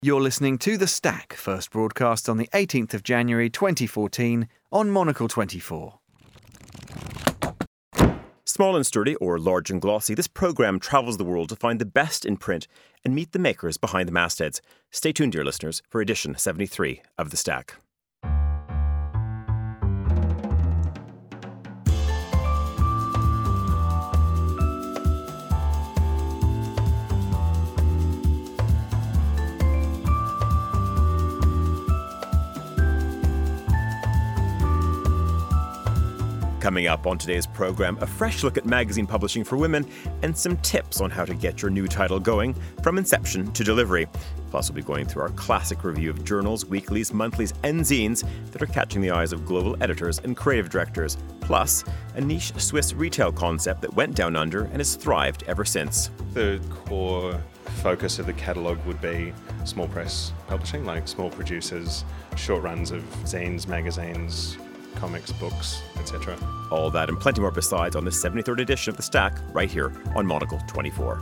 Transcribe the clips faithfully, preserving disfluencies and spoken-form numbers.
You're listening to The Stack, first broadcast on the eighteenth of January twenty fourteen on Monocle twenty-four. Small and sturdy, or large and glossy, this programme travels the world to find the best in print and meet the makers behind the mastheads. Stay tuned, dear listeners, for edition seventy-three of The Stack. Coming up on today's programme, a fresh look at magazine publishing for women and some tips on how to get your new title going from inception to delivery. Plus, we'll be going through our classic review of journals, weeklies, monthlies and zines that are catching the eyes of global editors and creative directors. Plus, a niche Swiss retail concept that went down under and has thrived ever since. The core focus of the catalogue would be small press publishing, like small producers, short runs of zines, magazines, comics, books, et cetera. All that and plenty more besides on the seventy-third edition of The Stack, right here on Monocle twenty-four.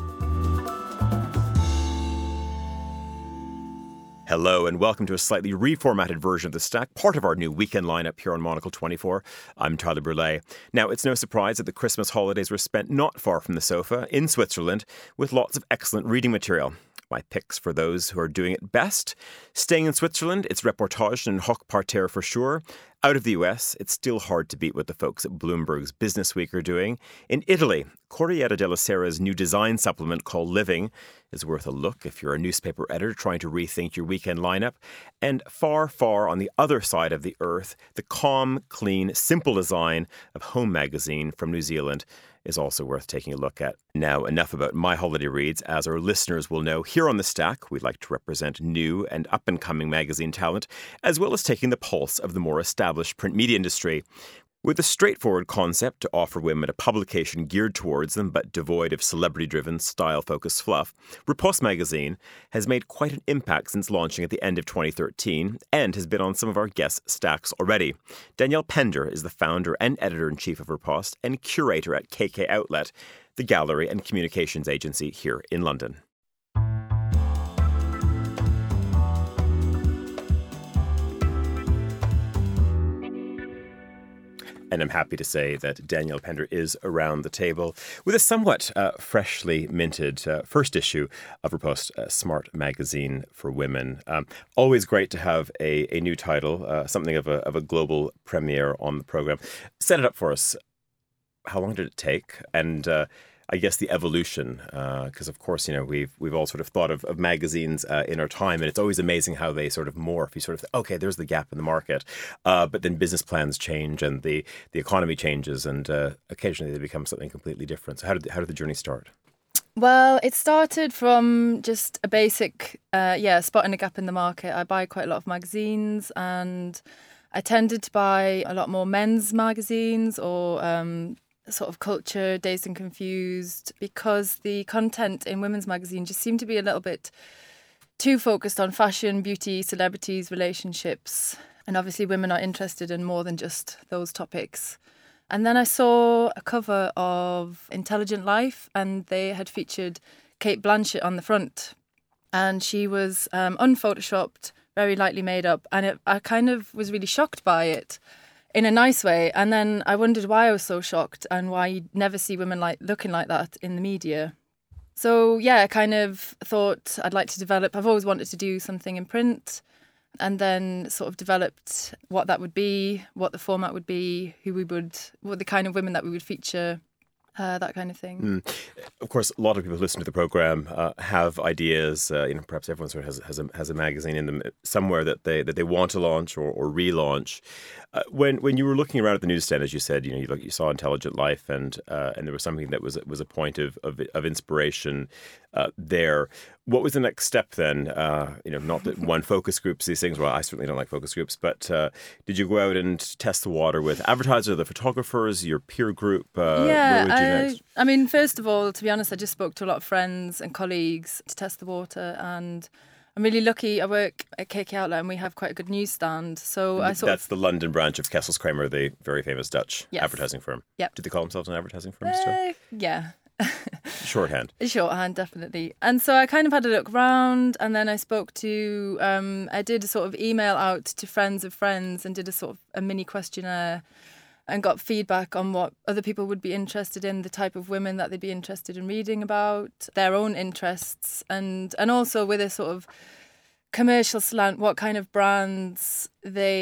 Hello and welcome to a slightly reformatted version of The Stack, part of our new weekend lineup here on Monocle twenty-four. I'm Tyler Brûlé. Now, it's no surprise that the Christmas holidays were spent not far from the sofa in Switzerland with lots of excellent reading material. My picks for those who are doing it best. Staying in Switzerland, it's Reportage and Hochparterre for sure. Out of the U S, it's still hard to beat what the folks at Bloomberg's Business Week are doing. In Italy, Corriere della Sera's new design supplement called Living is worth a look if you're a newspaper editor trying to rethink your weekend lineup. And far, far on the other side of the earth, the calm, clean, simple design of Home magazine from New Zealand is also worth taking a look at. Now, enough about my holiday reads. As our listeners will know, here on The Stack, we like to represent new and up-and-coming magazine talent, as well as taking the pulse of the more established print media industry. With a straightforward concept to offer women a publication geared towards them but devoid of celebrity-driven, style-focused fluff, Riposte magazine has made quite an impact since launching at the end of twenty thirteen and has been on some of our guest stacks already. Danielle Pender is the founder and editor-in-chief of Riposte and curator at K K Outlet, the gallery and communications agency here in London. And I'm happy to say that Danielle Pender is around the table with a somewhat uh, freshly minted uh, first issue of Riposte, uh, Smart Magazine for Women. Um, always great to have a, a new title, uh, something of a, of a global premiere on the programme. Set it up for us. How long did it take? And uh, I guess the evolution, because uh, of course, you know, we've we've all sort of thought of, of magazines uh, in our time, and it's always amazing how they sort of morph. You sort of think, okay, there's the gap in the market, uh, but then business plans change and the, the economy changes, and uh, occasionally they become something completely different. So how did how did the journey start? Well, it started from just a basic, uh, yeah, spotting a gap in the market. I buy quite a lot of magazines, and I tended to buy a lot more men's magazines or um, sort of culture, Dazed and Confused, because the content in women's magazine just seemed to be a little bit too focused on fashion, beauty, celebrities, relationships. And obviously women are interested in more than just those topics. And then I saw a cover of Intelligent Life, and they had featured Kate Blanchett on the front. And she was um, unphotoshopped, very lightly made up. And it, I kind of was really shocked by it, in a nice way. And then I wondered why I was so shocked and why you never see women like looking like that in the media. So yeah, I kind of thought I'd like to develop, I've always wanted to do something in print, and then sort of developed what that would be, what the format would be, who we would, what the kind of women that we would feature. Uh, that kind of thing. Mm. Of course, a lot of people who listen to the programme uh, have ideas. Uh, you know, perhaps everyone sort of has has a, has a magazine in them somewhere that they that they want to launch or, or relaunch. Uh, when when you were looking around at the newsstand, as you said, you know, you look, you saw Intelligent Life, and uh, and there was something that was was a point of of, of inspiration uh, there. What was the next step then? Uh, you know, not that one focus groups these things. Well, I certainly don't like focus groups, but uh, did you go out and test the water with advertisers, the photographers, your peer group? Uh, yeah, where would you I, next? I mean, first of all, to be honest, I just spoke to a lot of friends and colleagues to test the water, and I'm really lucky. I work at K K Outlet, and we have quite a good newsstand. So I sort That's of, the London branch of Kessels Kramer, the very famous Dutch Yes. advertising firm. Yep. Do they call themselves an advertising firm uh, still? yeah. shorthand. Shorthand, definitely. And so I kind of had a look round, and then I spoke to, um, I did a sort of email out to friends of friends and did a sort of a mini questionnaire and got feedback on what other people would be interested in, the type of women that they'd be interested in reading about, their own interests, and and also with a sort of commercial slant, what kind of brands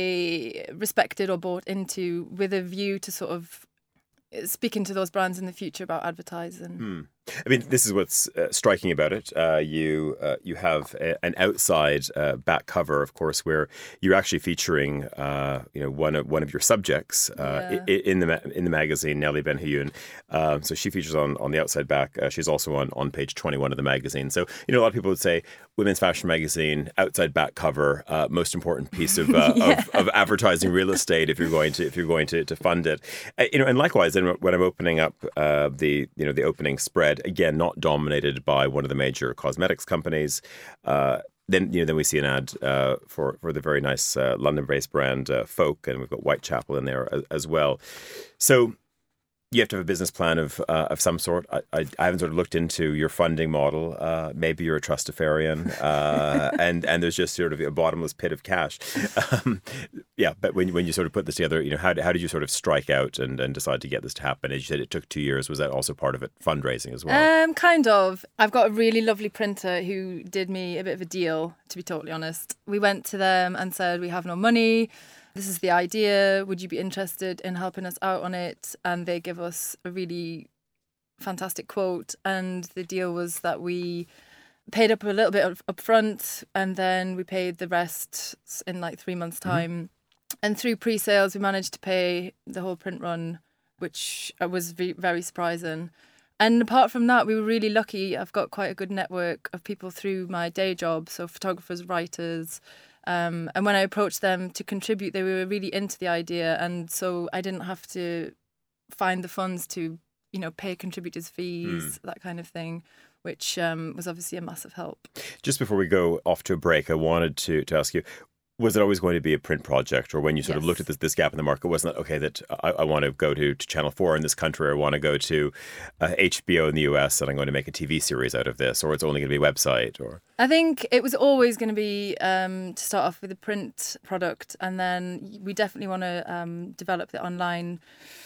they respected or bought into, with a view to sort of speaking to those brands in the future about advertising. Hmm. I mean, this is what's uh, striking about it. Uh, you uh, you have a, an outside uh, back cover, of course, where you're actually featuring, uh, you know, one of one of your subjects uh, Yeah. in, in the ma- in the magazine, Nellie Ben-Huyun. Uh, so she features on, on the outside back. Uh, she's also on, on page twenty-one of the magazine. So you know, a lot of people would say women's fashion magazine, outside back cover, uh, most important piece of, uh, Yeah. of of advertising real estate if you're going to if you're going to, to fund it. Uh, you know, and likewise, then when I'm opening up uh, the you know the opening spread. Again, not dominated by one of the major cosmetics companies. Uh, then you know, then we see an ad uh, for for the very nice uh, London-based brand uh, Folk, and we've got Whitechapel in there as, as well. So you have to have a business plan of uh, of some sort. I, I, I haven't sort of looked into your funding model. Uh, maybe you're a trustafarian, uh, and and there's just sort of a bottomless pit of cash. Um, yeah, but when when you sort of put this together, you know, how how did you sort of strike out and, and decide to get this to happen? As you said, it took two years. Was that also part of it, fundraising as well? Um, kind of. I've got a really lovely printer who did me a bit of a deal, to be totally honest. We went to them and said, we have no money. This is the idea. Would you be interested in helping us out on it? And they give us a really fantastic quote. And the deal was that we paid up a little bit up up front, and then we paid the rest in like three months' time. Mm-hmm. And through pre-sales, we managed to pay the whole print run, which was v- very surprising. And apart from that, we were really lucky. I've got quite a good network of people through my day job, so photographers, writers. Um, and when I approached them to contribute, they were really into the idea. And so I didn't have to find the funds to, you know, pay contributors' fees, mm. that kind of thing, which um, was obviously a massive help. Just before we go off to a break, I wanted to, to ask you, was it always going to be a print project, or when you sort yes. of looked at this, this gap in the market, wasn't it, okay, that I, I want to go to, to Channel four in this country, or I want to go to uh, H B O in the U S, and I'm going to make a T V series out of this, or it's only going to be a website? Or I think it was always going to be um, to start off with a print product, and then we definitely want to um, develop the online,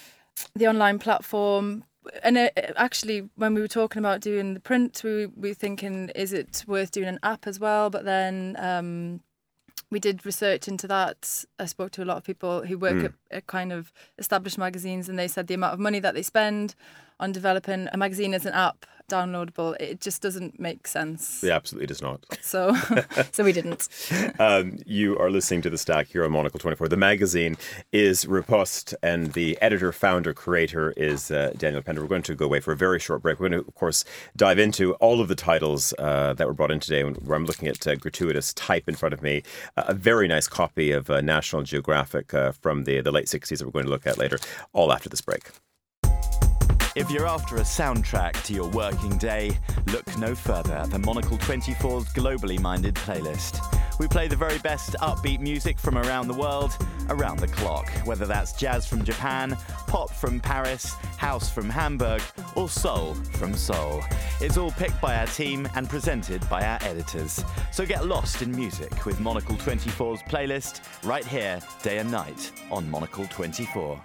the online platform. And it, actually, when we were talking about doing the print, we, we were thinking, is it worth doing an app as well? But then um, we did research into that. I spoke to a lot of people who work mm. at, at kind of established magazines, and they said the amount of money that they spend on developing a magazine as an app, downloadable, it just doesn't make sense. It absolutely does not. So so we didn't. Um, you are listening to The Stack here on Monocle twenty-four. The magazine is Riposte, and the editor, founder, creator is uh, Daniel Pender. We're going to go away for a very short break. We're going to, of course, dive into all of the titles uh, that were brought in today, where I'm looking at uh, gratuitous type in front of me. Uh, a very nice copy of uh, National Geographic uh, from the, the late sixties that we're going to look at later, all after this break. If you're after a soundtrack to your working day, look no further than Monocle twenty-four's globally minded playlist. We play the very best upbeat music from around the world, around the clock, whether that's jazz from Japan, pop from Paris, house from Hamburg, or soul from Seoul. It's all picked by our team and presented by our editors. So get lost in music with Monocle twenty-four's playlist right here, day and night, on Monocle twenty-four.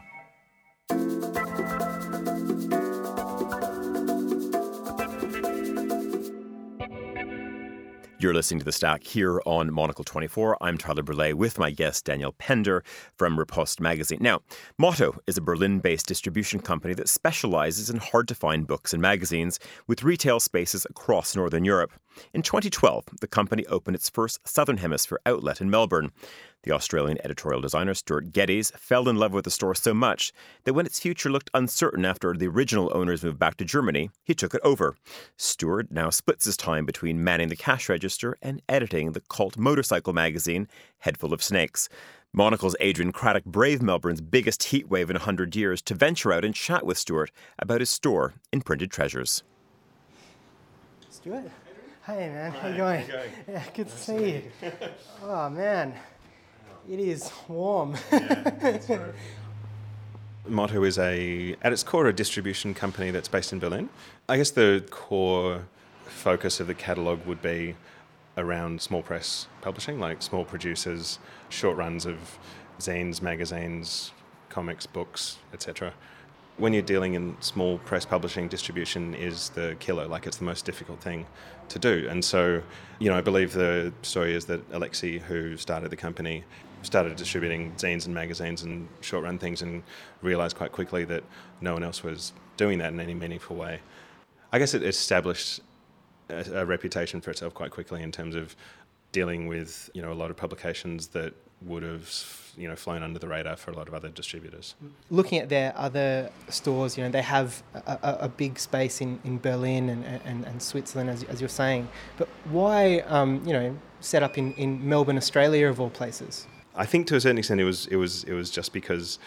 You're listening to The Stack here on Monocle twenty-four. I'm Tyler Brûlé with my guest Daniel Pender from Riposte magazine. Now, Motto is a Berlin-based distribution company that specializes in hard-to-find books and magazines with retail spaces across Northern Europe. In twenty twelve, the company opened its first Southern Hemisphere outlet in Melbourne. The Australian editorial designer Stuart Geddes fell in love with the store so much that when its future looked uncertain after the original owners moved back to Germany, he took it over. Stuart now splits his time between manning the cash register and editing the cult motorcycle magazine Headful of Snakes. Monocle's Adrian Craddock braved Melbourne's biggest heatwave in one hundred years to venture out and chat with Stuart about his store in Printed Treasures. Stuart? Hey man, how you going? going? Yeah, good to see you. Oh man, it is warm. Yeah, that's right. Motto is a, at its core, a distribution company that's based in Berlin. I guess the core focus of the catalogue would be around small press publishing, like small producers, short runs of zines, magazines, comics, books, et cetera. When you're dealing in small press publishing, distribution is the killer, like it's the most difficult thing to do. And so, you know, I believe the story is that Alexei, who started the company, started distributing zines and magazines and short run things and realised quite quickly that no one else was doing that in any meaningful way. I guess it established a, a reputation for itself quite quickly in terms of dealing with, you know, a lot of publications that would have, you know, flown under the radar for a lot of other distributors. Looking at their other stores, you know, they have a, a, a big space in, in Berlin and, and, and Switzerland, as, as you're saying. But why, um, you know, set up in, in Melbourne, Australia, of all places? I think to a certain extent it was it was it was just because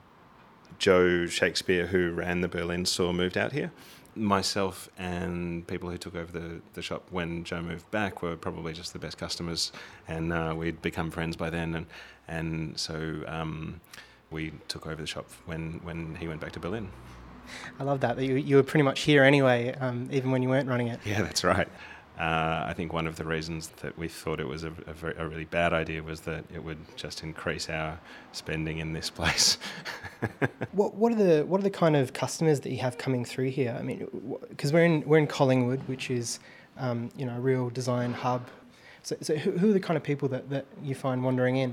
Joe Shakespeare, who ran the Berlin store, moved out here. Myself and people who took over the, the shop when Joe moved back were probably just the best customers, and uh, we'd become friends by then, and and so um, we took over the shop when, when he went back to Berlin. I love that, that you, you were pretty much here anyway, um, even when you weren't running it. Yeah, that's right. Uh, I think one of the reasons that we thought it was a, a, very, a really bad idea was that it would just increase our spending in this place. what what are the what are the kind of customers that you have coming through here? I mean, because we're in we're in Collingwood, which is um, you know a real design hub. So so who, who are the kind of people that, that you find wandering in?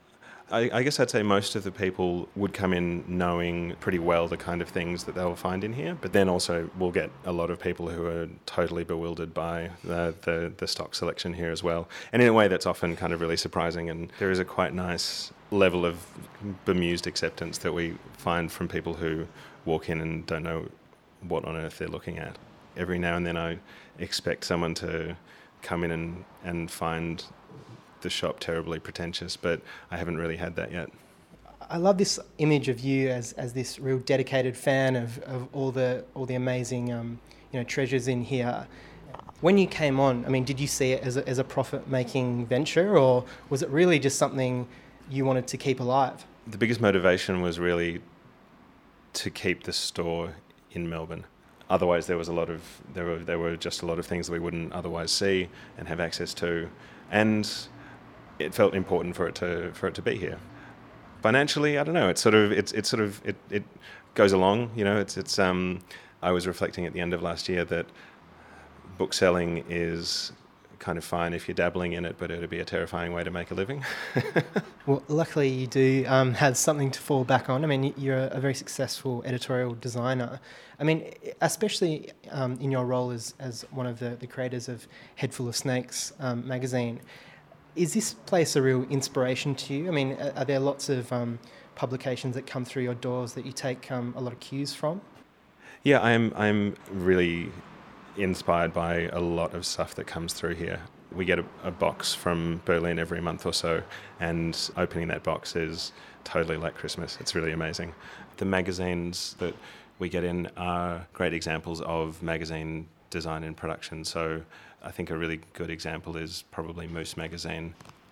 I, I guess I'd say most of the people would come in knowing pretty well the kind of things that they'll find in here, but then also we'll get a lot of people who are totally bewildered by the, the, the stock selection here as well. And in a way that's often kind of really surprising, and there is a quite nice level of bemused acceptance that we find from people who walk in and don't know what on earth they're looking at. Every now and then I expect someone to come in and, and find the shop terribly pretentious, but I haven't really had that yet. I love this image of you as, as this real dedicated fan of, of all the all the amazing um, you know treasures in here. When you came on, I mean, did you see it as a, as a profit-making venture, or was it really just something you wanted to keep alive? The biggest motivation was really to keep the store in Melbourne. Otherwise, there was a lot of there were there were just a lot of things that we wouldn't otherwise see and have access to, and it felt important for it to for it to be here. Financially, I don't know. It's sort of it's it's sort of it, it goes along. You know, it's it's. Um, I was reflecting at the end of last year that book selling is kind of fine if you're dabbling in it, but it'd be a terrifying way to make a living. Well, luckily you do um, have something to fall back on. I mean, you're a very successful editorial designer. I mean, especially um, in your role as as one of the, the creators of Head Full of Snakes um, magazine. Is this place a real inspiration to you? I mean, are there lots of um, publications that come through your doors that you take um, a lot of cues from? Yeah, I'm I'm really inspired by a lot of stuff that comes through here. We get a, a box from Berlin every month or so, and opening that box is totally like Christmas. It's really amazing. The magazines that we get in are great examples of magazine design and production. So I think a really good example is probably Moose magazine.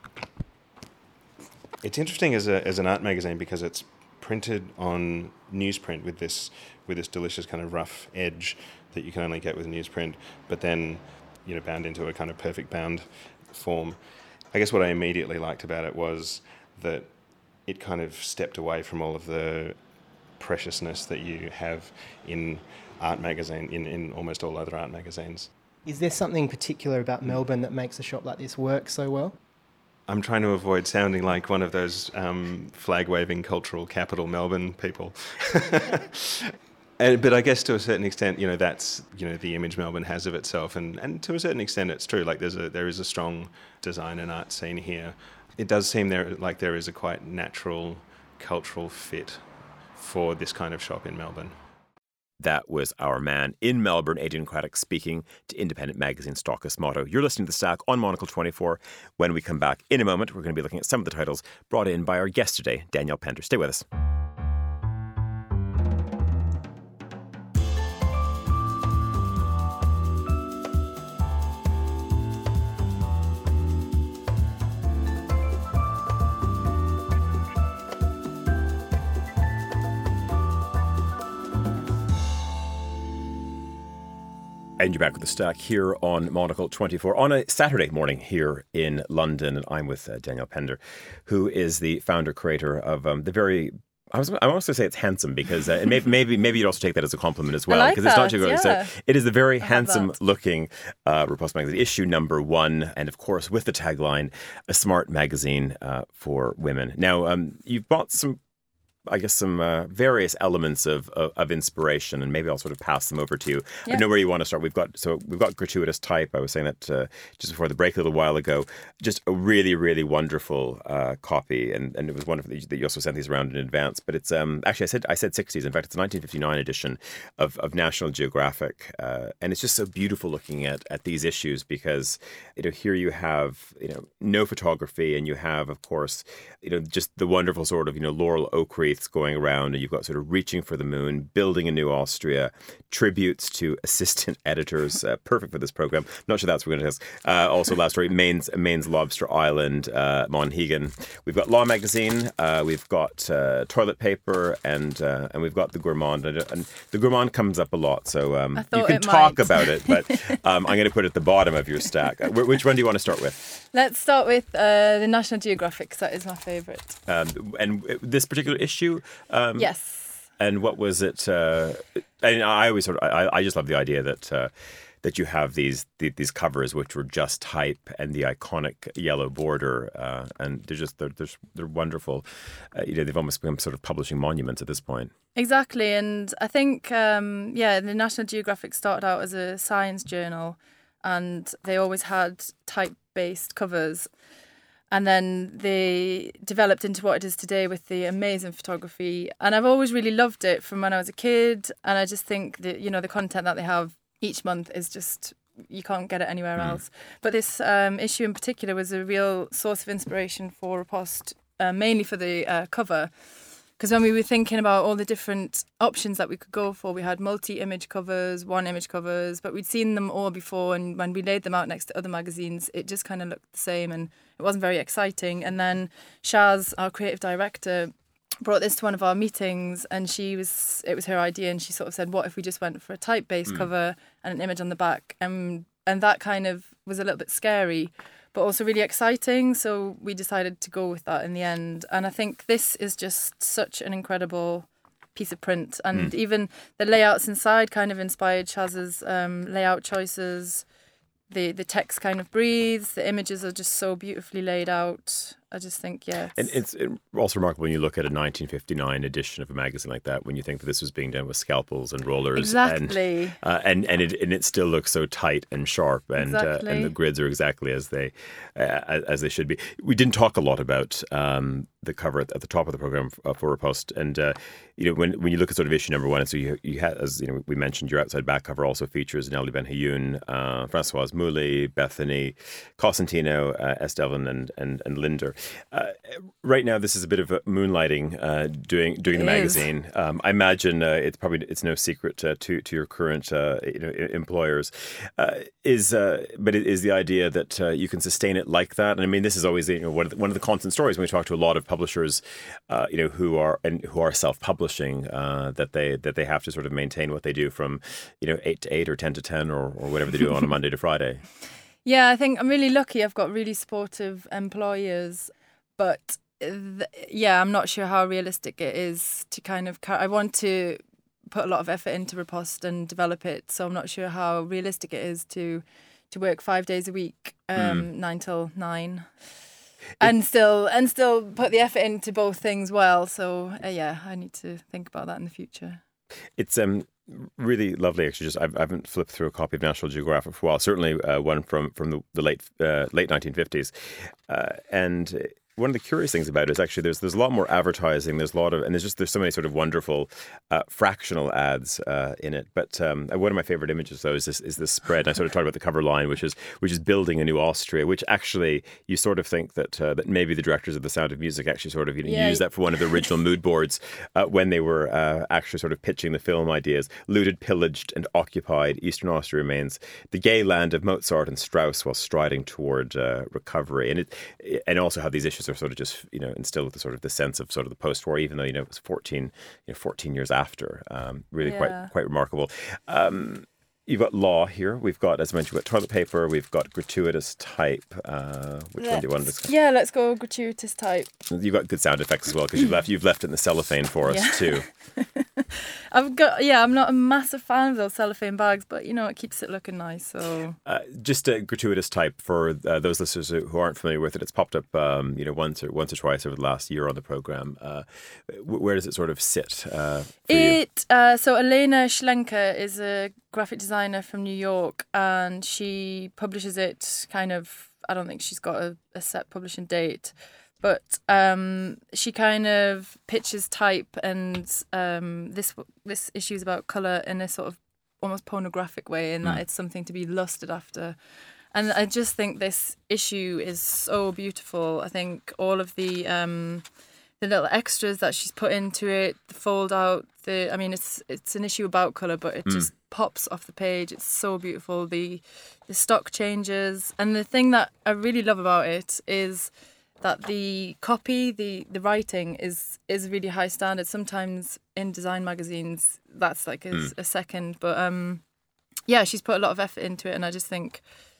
It's interesting as a as an art magazine because it's printed on newsprint with this with this delicious kind of rough edge that you can only get with newsprint, but then, you know, bound into a kind of perfect bound form. I guess what I immediately liked about it was that it kind of stepped away from all of the preciousness that you have in art magazine, in, in almost all other art magazines. Is there something particular about Melbourne that makes a shop like this work so well? I'm trying to avoid sounding like one of those um, flag-waving cultural capital Melbourne people. And, but I guess to a certain extent, you know, that's, you know, the image Melbourne has of itself, and, and to a certain extent it's true. Like there's a there is a strong design and art scene here. It does seem there like there is a quite natural cultural fit for this kind of shop in Melbourne. That was our man in Melbourne, Adrian Craddock, speaking to independent magazine stockist Motto. You're listening to The Stack on Monocle twenty-four. When we come back in a moment, we're going to be looking at some of the titles brought in by our guest today, Danielle Pender. Stay with us. And you're back with The Stack here on Monocle twenty-four on a Saturday morning here in London. And I'm with uh, Danielle Pender, who is the founder, creator of um, the very... I was I want to say it's handsome because uh, and maybe maybe maybe you'd also take that as a compliment as well, I like because it's not that, too yeah. so it is the very I handsome love that. looking uh, Riposte magazine, issue number one, and of course with the tagline, a smart magazine uh, for women. Now um, you've bought some, I guess, some uh, various elements of, of of inspiration, and maybe I'll sort of pass them over to you. I Yeah. don't know where you want to start. We've got so we've got Gratuitous Type. I was saying that uh, just before the break a little while ago. Just a really, really wonderful uh, copy, and, and it was wonderful that you, that you also sent these around in advance. But it's um actually I said I said sixties. In fact, it's a nineteen fifty-nine edition of, of National Geographic, uh, and it's just so beautiful looking at at these issues because you know here you have you know no photography, and you have of course you know just the wonderful sort of you know laurel oak wreath going around, and you've got sort of Reaching for the Moon, Building a New Austria, tributes to assistant editors, uh, perfect for this program. Not sure that's what we're going to test. Uh, also, last story, Maine's, Maine's Lobster Island, uh, Monhegan. We've got Law Magazine, uh, we've got uh, Toilet Paper, and uh, and we've got the Gourmand. And, and the Gourmand comes up a lot, so um, I you thought can it talk might. about it, but um, I'm going to put it at the bottom of your stack. Uh, wh- which one do you want to start with? Let's start with uh, the National Geographic, 'cause that is my favourite. Um, and this particular issue? Um, Yes. And what was it? Uh, and I always sort of, I, I just love the idea that uh, that you have these the, these covers which were just type and the iconic yellow border, uh, and they're just they're they're, they're wonderful. Uh, you know, they've almost become sort of publishing monuments at this point. Exactly, and I think um, yeah, the National Geographic started out as a science journal, and they always had type-based covers. And then they developed into what it is today with the amazing photography. And I've always really loved it from when I was a kid. And I just think that, you know, the content that they have each month is just, you can't get it anywhere Mm. else. But this um, issue in particular was a real source of inspiration for Riposte, uh, mainly for the uh, cover. Because when we were thinking about all the different options that we could go for, we had multi-image covers, one-image covers, but we'd seen them all before, and when we laid them out next to other magazines, it just kind of looked the same, and it wasn't very exciting. And then Shaz, our creative director, brought this to one of our meetings, and she was it was her idea, and she sort of said, what if we just went for a type-based Mm. cover and an image on the back? And, and that kind of was a little bit scary, but also really exciting. So we decided to go with that in the end. And I think this is just such an incredible piece of print. And Mm. even the layouts inside kind of inspired Shaz's um, layout choices. The the text kind of breathes. The images are just so beautifully laid out. I just think, yeah. And it's also remarkable when you look at a nineteen fifty-nine edition of a magazine like that, when you think that this was being done with scalpels and rollers. Exactly. And, uh, and, and, it, and it still looks so tight and sharp, and Exactly. uh, and the grids are exactly as they uh, as they should be. We didn't talk a lot about um, the cover at, at the top of the program uh, for Riposte, and uh, you know when when you look at sort of issue number one, and so you you had, as you know we mentioned, your outside back cover also features Nelly Ben-Hayoun, uh, Françoise Mouly, Bethany, Cosentino, uh, S. Devlin, and and and Linder. Uh, right now, this is a bit of a moonlighting uh, doing doing the It is. magazine. Um, I imagine uh, it's probably it's no secret uh, to to your current uh, you know e- employers uh, is uh, but it is the idea that uh, you can sustain it like that. And I mean, this is always you know one of the, one of the constant stories when we talk to a lot of publishers, uh, you know, who are and who are self-publishing, uh, that they that they have to sort of maintain what they do from you know eight to eight or ten to ten or or whatever they do on a Monday to Friday. Yeah, I think I'm really lucky. I've got really supportive employers, but th- yeah, I'm not sure how realistic it is to kind of. Car- I want to put a lot of effort into Riposte and develop it, so I'm not sure how realistic it is to to work five days a week, um, Mm. nine till nine, and still and still put the effort into both things well. So uh, yeah, I need to think about that in the future. It's um really lovely actually. Just I've, I haven't flipped through a copy of National Geographic for a while. Certainly uh, one from from the, the late uh, late nineteen fifties, uh, and one of the curious things about it is actually there's there's a lot more advertising. There's a lot of and there's just there's so many sort of wonderful uh, fractional ads uh, in it. But um, one of my favorite images though is this is this spread. And I sort of talked about the cover line, which is which is Building a New Austria, which actually you sort of think that uh, that maybe the directors of The Sound of Music actually sort of you know, Yeah. used that for one of the original mood boards uh, when they were uh, actually sort of pitching the film ideas. Looted, pillaged, and occupied, Eastern Austria remains the gay land of Mozart and Strauss while striding toward uh, recovery. And it and also how these issues are sort of just you know instilled with the sort of the sense of sort of the post-war, even though you know it was fourteen you know fourteen years after. Um, really Yeah. quite quite remarkable. Um, you've got law here. We've got, as I mentioned, we've got toilet paper. We've got gratuitous type. Uh, which let's, one do you want to discuss? Yeah, let's go gratuitous type. You've got good sound effects as well because you've left you've left it in the cellophane for us Yeah. too. I've got yeah. I'm not a massive fan of those cellophane bags, but you know it keeps it looking nice. So Uh, just a gratuitous type for uh, those listeners who who aren't familiar with it. It's popped up, um, you know, once or once or twice over the last year on the program. Uh, where does it sort of sit? Uh, for you? it. Uh, so Elena Schlenker is a graphic designer from New York, and she publishes it kind of. I don't think she's got a, a set publishing date. But um, she kind of pitches type, and um, this this issue is about colour in a sort of almost pornographic way, in that Mm. it's something to be lusted after. And I just think this issue is so beautiful. I think all of the um, the little extras that she's put into it, the fold out, the I mean, it's it's an issue about colour, but it Mm. just pops off the page. It's so beautiful. The the stock changes, and the thing that I really love about it is that the copy, the, the writing is is really high standard. Sometimes in design magazines, that's like a, Mm. a second. But um, yeah, she's put a lot of effort into it, and I just think,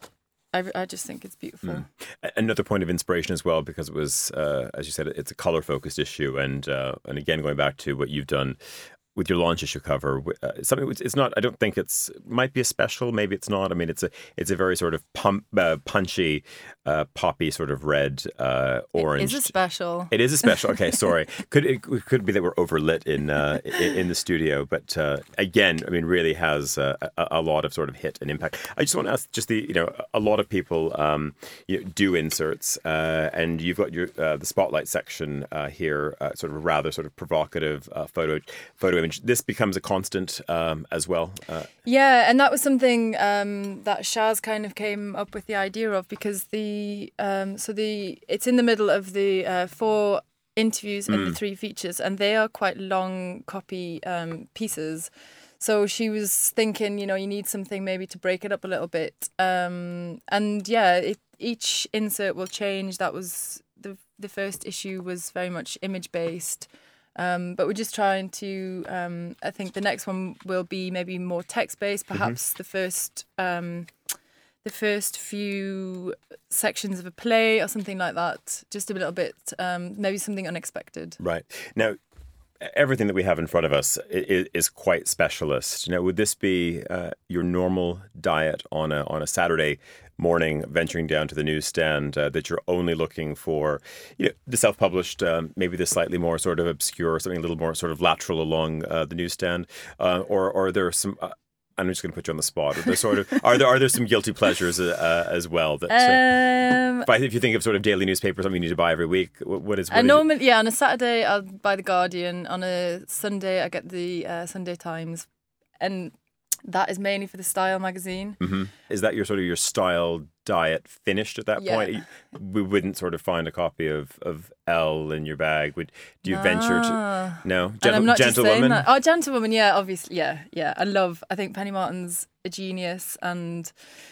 I, I just think it's beautiful. Mm. Another point of inspiration as well, because it was, uh, as you said, it's a color focused issue, and uh, and again going back to what you've done with your launch issue cover, uh, something which it's not. I don't think it's might be a special. Maybe it's not. I mean, it's a it's a very sort of pump, uh, punchy, uh, poppy sort of red, uh, orange. It is a special. It is a special. Okay, sorry. Could it could be that we're overlit in uh, in, in the studio, but uh, again, I mean, really has uh, a, a lot of sort of hit and impact. I just want to ask, just the you know, a lot of people um, you know, do inserts, uh, and you've got your uh, the spotlight section uh, here, uh, sort of a rather sort of provocative uh, photo photo image. This becomes a constant um, as well. Uh, Yeah, and that was something um, that Shaz kind of came up with the idea of, because the um, so the it's in the middle of the uh, four interviews and Mm. the three features, and they are quite long copy um, pieces. So she was thinking, you know, you need something maybe to break it up a little bit. Um, and yeah, it, each insert will change. That was the the first issue was very much image based. Um, but we're just trying to, um, I think the next one will be maybe more text-based, perhaps mm-hmm. the first um, the first few sections of a play or something like that, just a little bit, um, maybe something unexpected. Right. Now, everything that we have in front of us is, is quite specialist. Now, would this be uh, your normal diet on a on a Saturday morning, venturing down to the newsstand, uh, that you're only looking for, you know, the self-published, um, maybe the slightly more sort of obscure, something a little more sort of lateral along uh, the newsstand, uh, or or are there some? Uh, I'm just going to put you on the spot. Are there sort of are there are there some guilty pleasures uh, as well? That uh, um, if, I, if you think of sort of daily newspapers, something you need to buy every week, what, what is? What I is normally, yeah, on a Saturday I'll buy the Guardian. On a Sunday I get the uh, Sunday Times, and that is mainly for the Style magazine. Mm-hmm. Is that your sort of your style diet finished at that Yeah. point? We wouldn't sort of find a copy of, of Elle in your bag. Would do you Nah. venture to? No, And Gentle, I'm not just saying Gentlewoman. that. Oh, Gentlewoman, yeah, obviously, yeah, yeah. I love. I think Penny Martin's a genius, and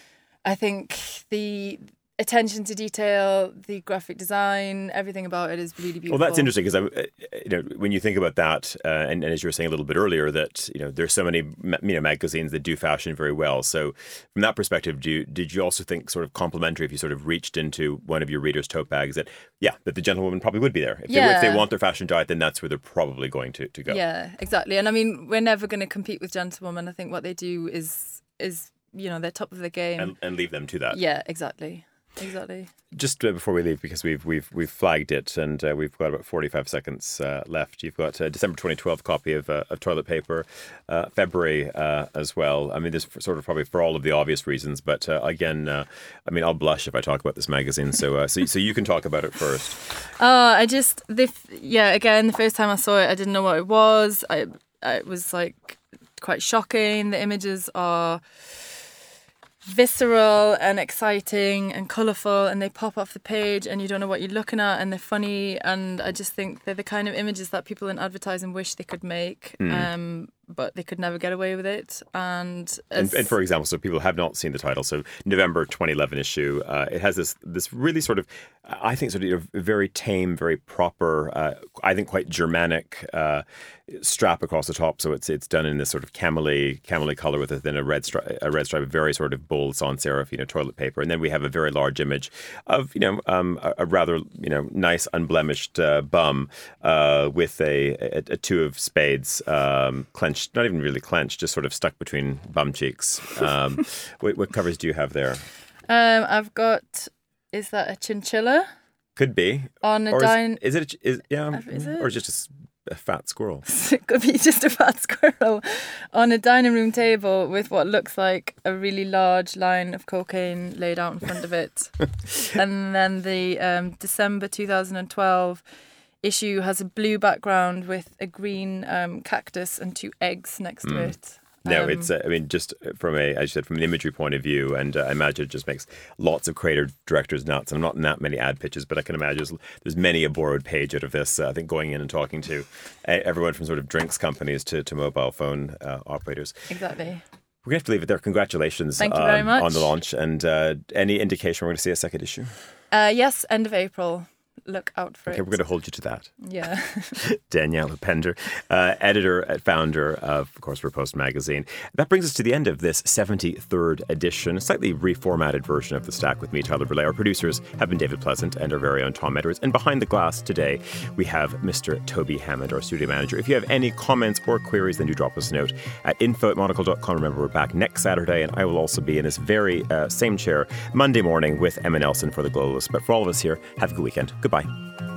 I think the attention to detail, the graphic design, everything about it is really beautiful. Well, that's interesting because I, you know, when you think about that, uh, and, and as you were saying a little bit earlier, that you know there's so many you know magazines that do fashion very well. So from that perspective, do you, did you also think sort of complimentary if you sort of reached into one of your readers' tote bags that yeah that the Gentlewoman probably would be there if, Yeah. they, if they want their fashion diet, then that's where they're probably going to, to go. Yeah, exactly. And I mean, we're never going to compete with Gentlewoman. I think what they do is is you know they're top of the game. And, and leave them to that. Yeah, exactly. Exactly. Just uh, before we leave, because we've we've we've flagged it, and uh, we've got about forty-five seconds uh, left. You've got a December twenty twelve copy of, uh, of Toilet Paper, uh, February uh, as well. I mean, this sort of probably for all of the obvious reasons, but uh, again, uh, I mean, I'll blush if I talk about this magazine. So uh, so so you can talk about it first. Uh, I just the yeah again the first time I saw it, I didn't know what it was. I, I it was like quite shocking. The images are visceral and exciting and colourful, and they pop off the page and you don't know what you're looking at, and they're funny, and I just think they're the kind of images that people in advertising wish they could make. Mm. Um, but they could never get away with it. And, and, and for example, so people have not seen the title. So November twenty eleven issue, uh, it has this this really sort of, I think, sort of very tame, very proper, uh, I think quite Germanic uh, strap across the top. So it's it's done in this sort of camely camely color with then a red stri- a red stripe, a very sort of bold sans serif, you know, toilet paper, and then we have a very large image of you know um, a, a rather you know nice unblemished uh, bum uh, with a, a, a two of spades um, clenched, not even really clenched, just sort of stuck between bum cheeks. Um, what, what covers do you have there? Um, I've got. Is that a chinchilla? Could be On a or dine. Is, is it? A, is yeah? Is it? Or just a, a fat squirrel? It could be just a fat squirrel on a dining room table with what looks like a really large line of cocaine laid out in front of it. And then the um, December two thousand twelve issue has a blue background with a green um, cactus and two eggs next to Mm. it. No, Um, it's, uh, I mean, just from a, as you said, from an imagery point of view, and uh, I imagine it just makes lots of creative directors nuts. I'm not in that many ad pitches, but I can imagine there's, there's many a borrowed page out of this. Uh, I think going in and talking to uh, everyone from sort of drinks companies to, to mobile phone uh, operators. Exactly. We're going to have to leave it there. Congratulations Thank you very um, much. on the launch. And uh, any indication we're going to see a second issue? Uh, yes, end of April. Look out for Okay, it. we're going to hold you to that. Yeah. Daniela Pender, uh, editor and founder of, of course, Repost Magazine. That brings us to the end of this seventy-third edition, a slightly reformatted version of The Stack with me, Tyler Brulé. Our producers have been David Pleasant and our very own Tom Edwards. And behind the glass today, we have Mister Toby Hammond, our studio manager. If you have any comments or queries, then do drop us a note at info at monocle dot com. Remember, we're back next Saturday, and I will also be in this very uh, same chair Monday morning with Emma Nelson for The Globalists. But for all of us here, have a good weekend. Goodbye.